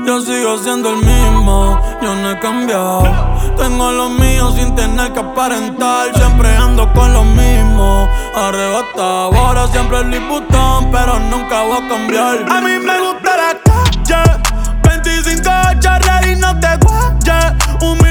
Yo sigo siendo el mismo, yo no he cambiado. Tengo lo mío sin tener que aparentar. Siempre ando con lo mismo, arrebatado. Ahora siempre el Louis Vuitton, pero nunca voy a cambiar. A mí me gusta la calle, 25 charreras y no te guayes.